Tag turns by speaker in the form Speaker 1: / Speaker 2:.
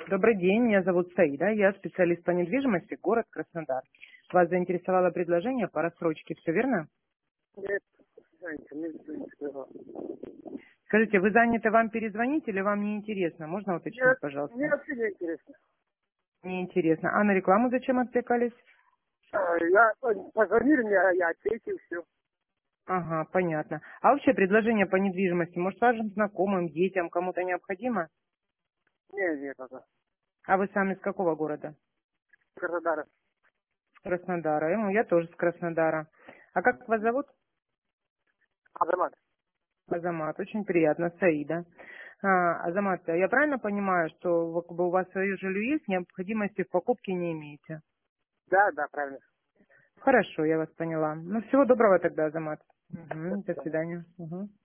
Speaker 1: Добрый день, меня зовут Саида, я специалист по недвижимости, город Краснодар. Вас заинтересовало предложение по рассрочке, все верно?
Speaker 2: Нет, знаете, не заинтересовал.
Speaker 1: Скажите, вы заняты, вам перезвонить или вам не интересно? Можно уточнить,
Speaker 2: Нет, мне
Speaker 1: пожалуйста?
Speaker 2: вообще не интересно.
Speaker 1: Не интересно. А на рекламу зачем отвлекались?
Speaker 2: Позвонили мне, я ответил, все.
Speaker 1: Ага, понятно. А вообще предложение по недвижимости, может, вашим знакомым, детям, кому-то необходимо?
Speaker 2: Не, пока.
Speaker 1: А вы сами с какого города?
Speaker 2: Краснодара.
Speaker 1: С Краснодара. Ну, я тоже с Краснодара. А как вас зовут?
Speaker 2: Азамат.
Speaker 1: Азамат, очень приятно, Саида. Азамат, я правильно понимаю, что как бы у вас свое жилье есть, необходимости в покупке не имеете?
Speaker 2: Да, правильно.
Speaker 1: Хорошо, я вас поняла. Ну, всего доброго тогда, Азамат.
Speaker 2: До
Speaker 1: Мгм, до
Speaker 2: свидания.
Speaker 1: свидания. Мгм.